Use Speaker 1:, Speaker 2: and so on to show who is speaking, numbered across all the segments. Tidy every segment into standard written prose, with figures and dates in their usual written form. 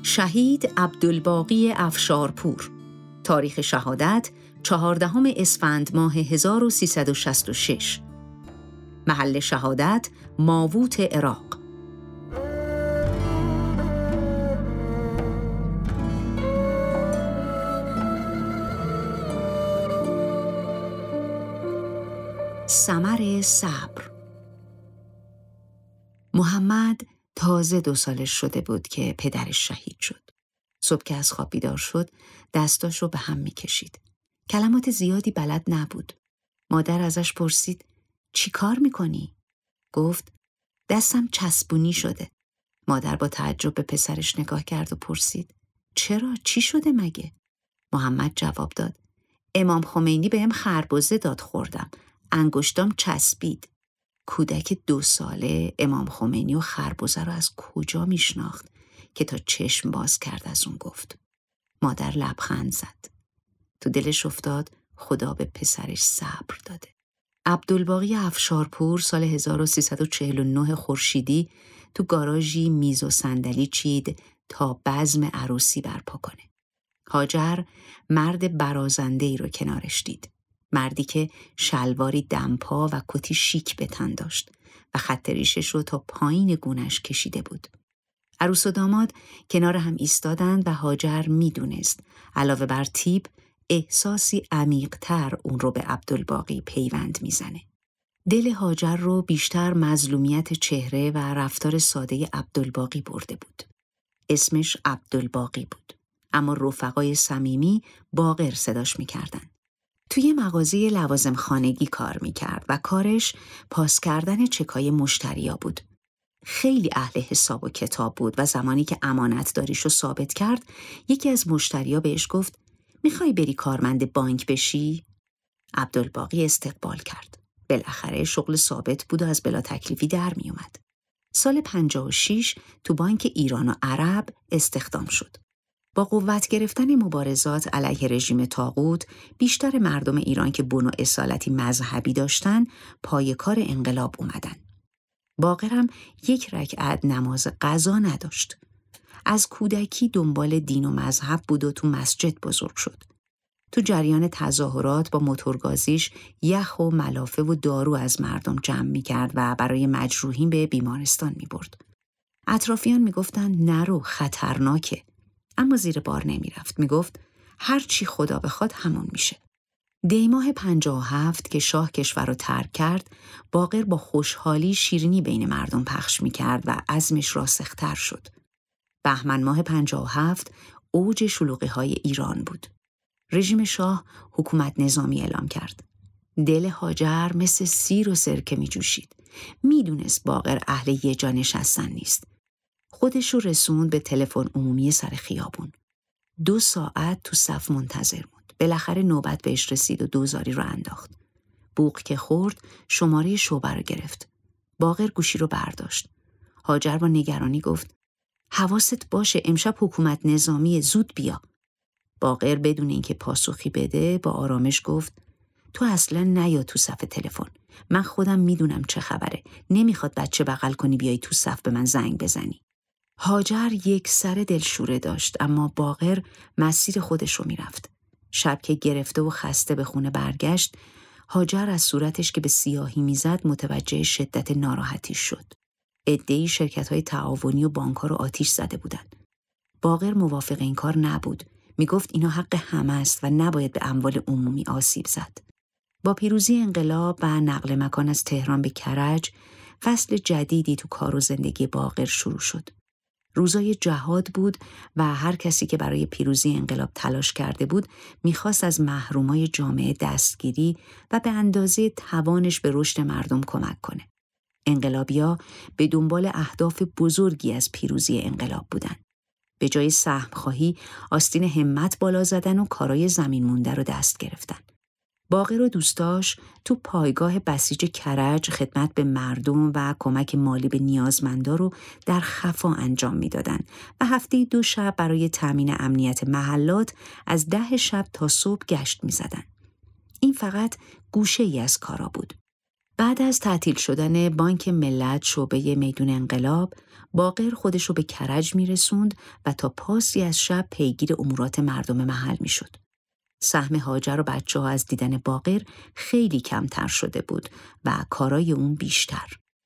Speaker 1: شهید عبدالباقی افشارپور. تاریخ شهادت 14 اسفند ماه 1366. محل شهادت ماووت عراق. ثمر صبر. محمد تازه 2 سالش شده بود که پدرش شهید شد. صبح که از خواب بیدار شد، دستاش رو به هم می‌کشید. کلمات زیادی بلد نبود. مادر ازش پرسید: چی کار می‌کنی؟ گفت: دستم چسبونی شده. مادر با تعجب به پسرش نگاه کرد و پرسید: چرا؟ چی شده مگه؟ محمد جواب داد: امام خمینی بهم خربزه داد خوردم. انگشتام چسبید. کودک 2 ساله امام خمینی و خربزه رو از کجا میشناخت که تا چشم باز کرد از اون گفت. مادر لبخند زد. تو دلش افتاد خدا به پسرش صبر داده. عبدالباقی افشارپور سال 1349 خورشیدی تو گاراژی میز و صندلی چید تا بزم عروسی برپا کنه. هاجر مرد برازنده‌ای رو کنارش دید. مردی که شلواری دمپا و کتی شیک به تن داشت و خط ریشش رو تا پایین گونه‌اش کشیده بود. عروس و داماد کنار هم ایستادند و هاجر میدونست علاوه بر تیپ احساسی عمیق‌تر اون رو به عبدالباقی پیوند میزنه. دل هاجر رو بیشتر مظلومیت چهره و رفتار ساده عبدالباقی برده بود. اسمش عبدالباقی بود، اما رفقای صمیمی باقر صداش میکردن. توی مغازه لوازم خانگی کار میکرد و کارش پاس کردن چکای مشتریا بود. خیلی اهل حساب و کتاب بود و زمانی که امانت داریشو ثابت کرد، یکی از مشتریا بهش گفت: میخوای بری کارمند بانک بشی؟ عبدالباقی استقبال کرد. بالاخره شغل ثابت بود و از بلا تکلیفی در میومد. سال 56 تو بانک ایران و عرب استخدام شد. با قوت گرفتن مبارزات علیه رژیم طاغوت، بیشتر مردم ایران که بن و اصالتی مذهبی داشتن، پای کار انقلاب اومدن. باقرم 1 رکعت نماز قضا نداشت. از کودکی دنبال دین و مذهب بود و تو مسجد بزرگ شد. تو جریان تظاهرات با موتورگازیش یخ و ملافه و دارو از مردم جمع می‌کرد و برای مجروحین به بیمارستان می‌برد. اطرافیان می‌گفتن نرو، خطرناکه. اما زیر بار نمی‌رفت. می‌گفت هر چی خدا بخواد همون میشه. دیماه 57 که شاه کشور رو ترک کرد، باقر با خوشحالی شیرینی بین مردم پخش می‌کرد و عزمش راسختر شد. بهمن ماه 57 اوج شلوغی‌های ایران بود. رژیم شاه حکومت نظامی اعلام کرد. دل هاجر مثل سیر و سرکه می‌جوشید. میدونست باقر اهل یه جا نشستن نیست. خودش رو رسوند به تلفن عمومی سر خیابون. 2 ساعت تو صف منتظر موند. بالاخره نوبت بهش رسید و دوزاری رو انداخت. بوق که خورد، شماره شعبه رو گرفت. باقر گوشی رو برداشت. هاجر با نگرانی گفت: حواست باشه، امشب حکومت نظامی، زود بیا. باقر بدون اینکه پاسخی بده با آرامش گفت: تو اصلا نیا تو صف تلفن. من خودم میدونم چه خبره. نمیخواد بچه بغل کنی بیای تو صف به من زنگ بزنی. هاجر یک سر دلشوره داشت، اما باقر مسیر خودش رو میرفت. شب که گرفته و خسته به خونه برگشت، هاجر از صورتش که به سیاهی میزد متوجه شدت ناراحتی شد. عده‌ای شرکت‌های تعاونی و بانک‌ها رو آتیش زده بودند. باقر موافق این کار نبود. میگفت اینا حق همه است و نباید به اموال عمومی آسیب زد. با پیروزی انقلاب و نقل مکان از تهران به کرج، فصل جدیدی تو کار و زندگی باقر شروع شد. روزای جهاد بود و هر کسی که برای پیروزی انقلاب تلاش کرده بود میخواست از محرومای جامعه دستگیری و به اندازه توانش به رشد مردم کمک کنه. انقلابی‌ها به دنبال اهداف بزرگی از پیروزی انقلاب بودن. به جای سهم‌خواهی، آستین همت بالا زدن و کارای زمین مونده رو دست گرفتن. باقر و دوستاش تو پایگاه بسیج کرج خدمت به مردم و کمک مالی به نیازمندا رو در خفا انجام میدادن و هفته 2 شب برای تامین امنیت محلات از 10 شب تا صبح گشت میزدن. این فقط گوشه ای از کارا بود. بعد از تعطیل شدن بانک ملت شعبه میدون انقلاب، باقر خودشو به کرج میرسوند و تا پاسی از شب پیگیر امورات مردم محل میشد. سهم هاجر و بچه‌ها از دیدن باقر خیلی کمتر شده بود و کارای اون بیشتر.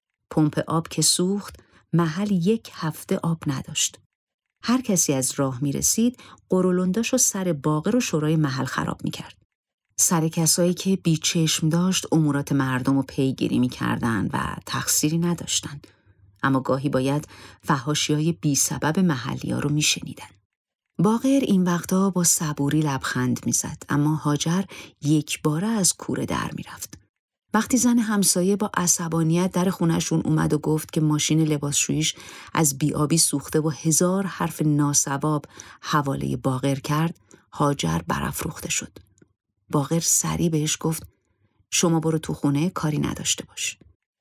Speaker 1: پمپ آب که سوخت، محل 1 هفته آب نداشت. هر کسی از راه میرسید، قرولنداشو سر باقر و شورای محل خراب میکرد. سر کسایی که بیچشم داشت امورات مردم رو پیگیری میکردن و تقصیری نداشتن. اما گاهی باید فحاشی‌های بی سبب محلی‌ها رو میشنیدن. باقر این وقتا با صبوری لبخند میزد، اما هاجر یک باره از کوره در میرفت. وقتی زن همسایه با عصبانیت در خونه‌شون اومد و گفت که ماشین لباسشوییش از بی‌آبی سوخته و 1000 حرف ناصواب حواله باقر کرد، هاجر برافروخته شد. باقر سریع بهش گفت شما برو تو خونه، کاری نداشته باش.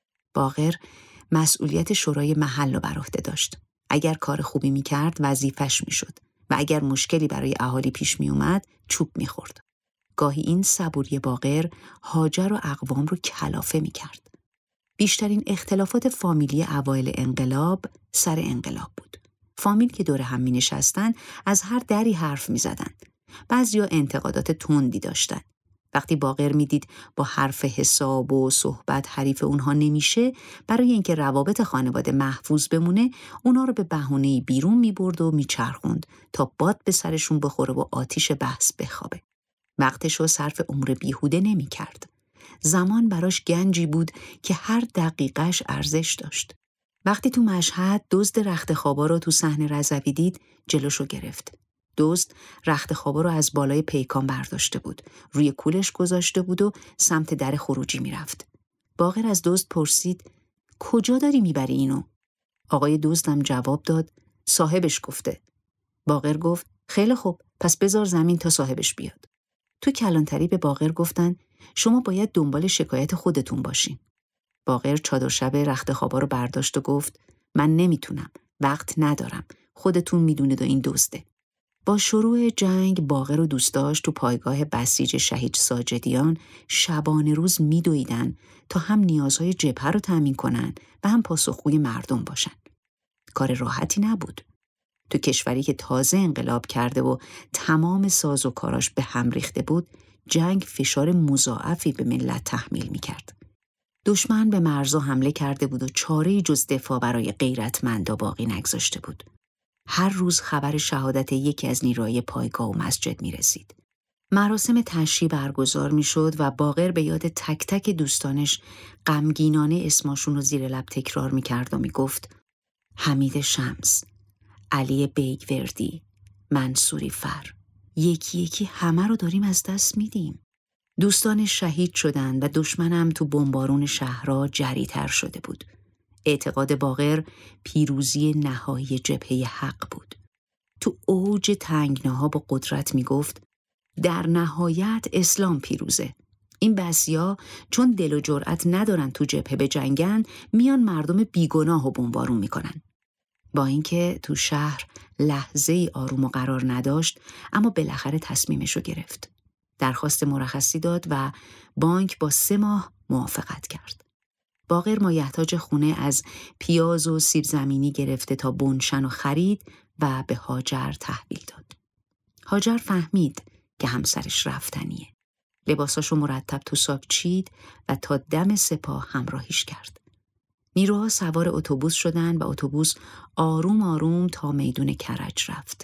Speaker 1: باقر مسئولیت شورای محل رو بر عهده داشت. اگر کار خوبی میکرد وظیفش میشد و اگر مشکلی برای اهالی پیش میومد چوب میخورد. گاهی این صبوری باقر هاجر و اقوام رو کلافه میکرد. بیشترین اختلافات فامیلی اوایل انقلاب سر انقلاب بود. فامیل که دور هم مینشستن از هر دری حرف میزدن. بعضیا انتقادات تندی داشتن. وقتی باقر میدید با حرف حساب و صحبت حریف اونها نمیشه، برای اینکه روابط خانواده محفوظ بمونه، اونا رو به بهونه بیرون میبرد و میچرخوند تا باد به سرشون بخوره و آتیش بحث بخوابه. وقتشو صرف امور بیهوده نمیکرد. زمان براش گنجی بود که هر دقیقش ارزش داشت. وقتی تو مشهد دزد رخت خوابا رو تو صحن رضوی دید، جلوشو گرفت. دزد رخت خوابا رو از بالای پیکان برداشته بود، روی کولش گذاشته بود و سمت در خروجی میرفت. باقر از دزد پرسید کجا داری میبری اینو؟ آقای دزدم جواب داد صاحبش گفته. باقر گفت خیلی خوب، پس بذار زمین تا صاحبش بیاد. تو کلانتری به باقر گفتن شما باید دنبال شکایت خودتون باشین. باقر چادر شب رخت خوابا رو برداشت و گفت من نمیتونم، وقت ندارم، خودتون میدونید و این دزده. با شروع جنگ باقر و دوستاش تو پایگاه بسیج شهید ساجدیان شبانه روز میدویدن تا هم نیازهای جبهه رو تامین کنن و هم پاسخگوی مردم باشن. کار راحتی نبود. تو کشوری که تازه انقلاب کرده و تمام سازوکاراش به هم ریخته بود، جنگ فشار مضاعفی به ملت تحمیل میکرد. دشمن به مرزها حمله کرده بود و چاره‌ای جز دفاع برای غیرتمندا باقی نگذاشته بود. هر روز خبر شهادت یکی از نیروهای پایگاه و مسجد می رسید. مراسم تشییع برگزار می شد و باقر به یاد تک تک دوستانش غمگینانه اسماشون رو زیر لب تکرار می کرد و می گفت حمید شمس، علی بیگوردی، منصوری فر، یکی یکی همه رو داریم از دست میدیم. دوستان شهید شدن و دشمنم تو بمبارون شهرها جری‌تر شده بود. اعتقاد باقر پیروزی نهایی جبهه حق بود. تو اوج تنگناها با قدرت می گفت در نهایت اسلام پیروزه. این بسیا چون دل و جرأت ندارن تو جبهه بجنگن، میان مردم بیگناه و بمبارون میکنن. با اینکه تو شهر لحظه ای آروم و قرار نداشت، اما بالاخره تصمیمشو گرفت. درخواست مرخصی داد و بانک با 3 ماه موافقت کرد. باقر مایحتاج خونه از پیاز و سیب زمینی گرفته تا بنشن و خرید و به هاجر تحویل داد. هاجر فهمید که همسرش رفتنیه. لباساشو مرتب تو ساک چید و تا دم سپاه همراهیش کرد. نیروها سوار اتوبوس شدن و اتوبوس آروم آروم تا میدون کرج رفت.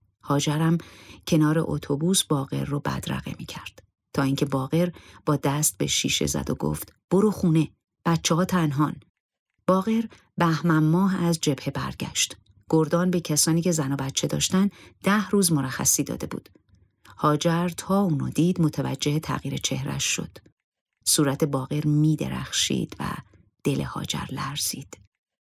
Speaker 1: هاجرم کنار اتوبوس باقر رو بدرقه می کرد تا اینکه باقر با دست به شیشه زد و گفت برو خونه، بچه‌ها تنهان. باقر بهمن ماه از جبهه برگشت. گردان به کسانی که زن و بچه داشتن 10 روز مرخصی داده بود. هاجر تا اونو دید متوجه تغییر چهرش شد. صورت باقر می درخشید و دل هاجر لرزید.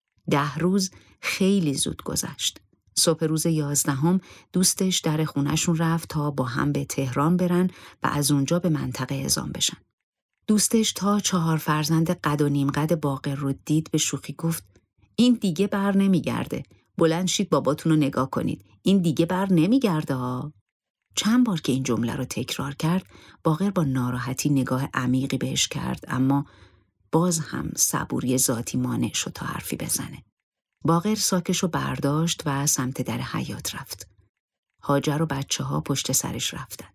Speaker 1: 10 روز خیلی زود گذشت. صبح روز 11 دوستش در خونهشون رفت تا با هم به تهران برن و از اونجا به منطقه اعزام بشن. دوستش تا 4 فرزند قد و نیم قد باقر رو دید به شوخی گفت این دیگه بر نمیگرده. بلند شید باباتون رو نگاه کنید. این دیگه بر نمیگرده ها. چند بار که این جمله رو تکرار کرد، باقر با ناراحتی نگاه عمیقی بهش کرد، اما باز هم صبوری ذاتی مانع شد تا حرفی بزنه. باقر ساکشو برداشت و سمت در حیاط رفت. هاجر و بچه‌ها پشت سرش رفتن.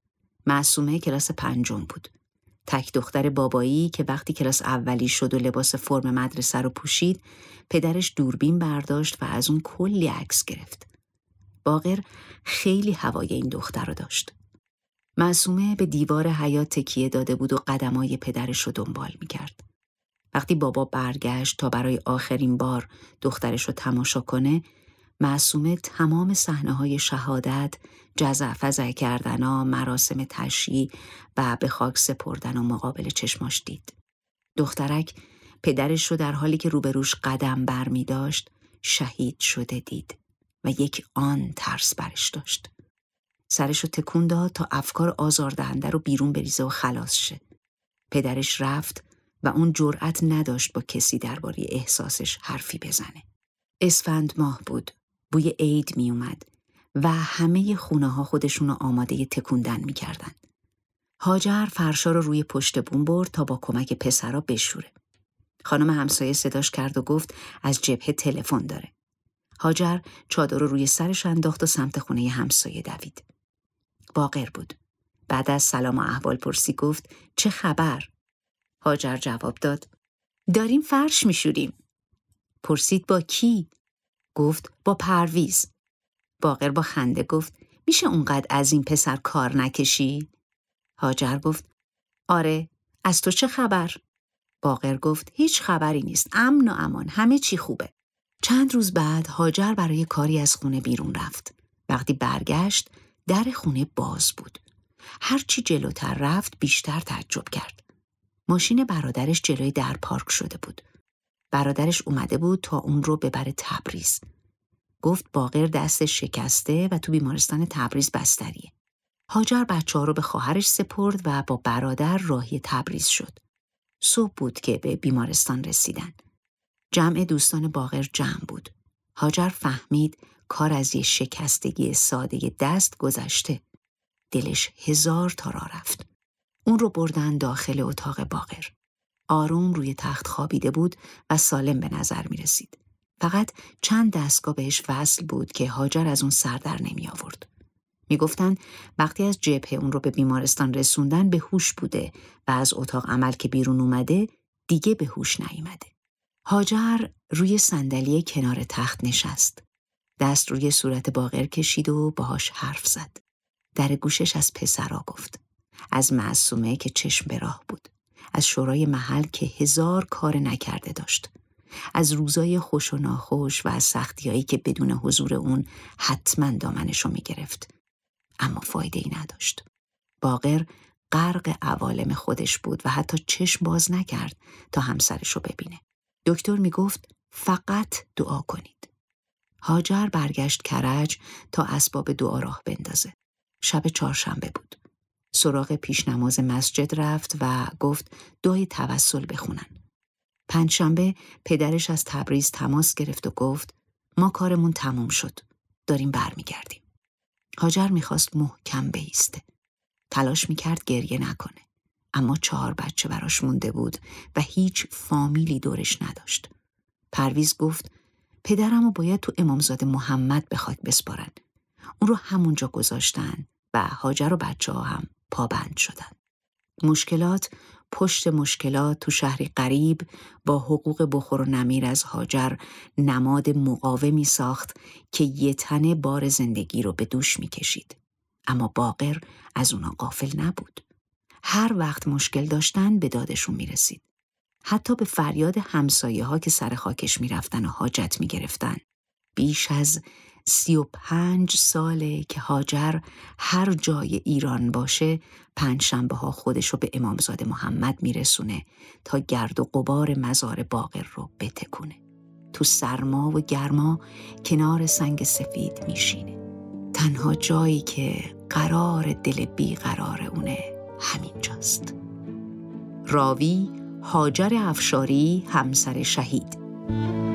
Speaker 1: معصومه کلاس 5 بود. تک دختر بابایی که وقتی کلاس اولی شد و لباس فرم مدرسه رو پوشید، پدرش دوربین برداشت و از اون کلی عکس گرفت. باقر خیلی هوای این دختر رو داشت. معصومه به دیوار حیاط تکیه داده بود و قدمای پدرش رو دنبال می‌کرد. وقتی بابا برگشت تا برای آخرین بار دخترش رو تماشا کنه، معصومه تمام صحنه‌های شهادت، جزع-فزع کردنا، مراسم تشییع و به خاک سپردن و مقابل چشماش دید. دخترک پدرش رو در حالی که روبروش قدم بر می داشت شهید شده دید و یک آن ترس برش داشت. سرش رو تکون داد تا افکار آزاردهنده رو بیرون بریزه و خلاص شه. پدرش رفت و اون جرأت نداشت با کسی درباره احساسش حرفی بزنه. اسفند ماه بود. بوی عید می اومد و همه خونه ها خودشون رو آماده تکوندن می کردن. هاجر فرشا رو روی پشت بوم برد تا با کمک پسرا بشوره. خانم همسایه صداش کرد و گفت از جبهه تلفن داره. هاجر چادر رو روی سرش انداخت و سمت خونه همسایه دوید. باقر بود. بعد از سلام و احوال پرسی گفت چه خبر؟ هاجر جواب داد داریم فرش میشوریم. پرسید با کی؟ گفت با پرویز. باقر با خنده گفت میشه اونقدر از این پسر کار نکشی؟ هاجر گفت آره، از تو چه خبر؟ باقر گفت هیچ خبری نیست، امن و امان، همه چی خوبه. چند روز بعد هاجر برای کاری از خونه بیرون رفت. وقتی برگشت در خونه باز بود. هرچی جلوتر رفت بیشتر تعجب کرد. ماشین برادرش جلوی در پارک شده بود. برادرش اومده بود تا اون رو ببره تبریز. گفت باقر دستش شکسته و تو بیمارستان تبریز بستریه. هاجر بچه‌ها رو به خواهرش سپرد و با برادر راهی تبریز شد. صبح بود که به بیمارستان رسیدن. جمع دوستان باقر جمع بود. هاجر فهمید کار از یه شکستگی ساده دست گذشته. دلش 1000 تا راه رفت. اون رو بردن داخل اتاق باقر. آروم روی تخت خوابیده بود و سالم به نظر می رسید. فقط چند دستگاه بهش وصل بود که هاجر از اون سر در نمی آورد. می گفتن وقتی از جبهه اون رو به بیمارستان رسوندن به هوش بوده و از اتاق عمل که بیرون اومده دیگه به هوش نیامده. هاجر روی صندلی کنار تخت نشست. دست روی صورت باقر کشید و باهاش حرف زد. در گوشش از پسرا گفت. از معصومه که چشم به راه بود. از شورای محل که 1000 کار نکرده داشت. از روزای خوش و ناخوش و از سختیایی که بدون حضور اون حتما دامنشو میگرفت. اما فایده ای نداشت. باقر غرق عوالم خودش بود و حتی چشم باز نکرد تا همسرشو ببینه. دکتر میگفت فقط دعا کنید. هاجر برگشت کرج تا اسباب دعا راه بندازه. شب چهارشنبه بود. سراغ پیش نماز مسجد رفت و گفت دعای توسل بخونن. پنجشنبه پدرش از تبریز تماس گرفت و گفت ما کارمون تموم شد. داریم برمیگردیم. هاجر میخواست محکم بایسته. تلاش میکرد گریه نکنه. اما 4 بچه براش مونده بود و هیچ فامیلی دورش نداشت. پرویز گفت پدرمو باید تو امامزاده محمد به خاک بسپارن. اون رو همونجا گذاشتن و هاجر و بچه ها هم پابند شدن. مشکلات پشت مشکلات تو شهری غریب با حقوق بخور و نمیر از هاجر نماد مقاومی ساخت که یه تنه بار زندگی رو به دوش میکشید. اما باقر از اونا غافل نبود. هر وقت مشکل داشتن به دادشون میرسید. حتی به فریاد همسایه ها که سر خاکش میرفتن و حاجت میگرفتن. بیش از 35 ساله که هاجر هر جای ایران باشه 5 شنبه ها خودشو به امامزاده محمد میرسونه تا گرد و غبار مزار باقر رو بتکونه. تو سرما و گرما کنار سنگ سفید میشینه. تنها جایی که قرار دل بی قرار اونه همینجاست. راوی هاجر افشاری، همسر شهید.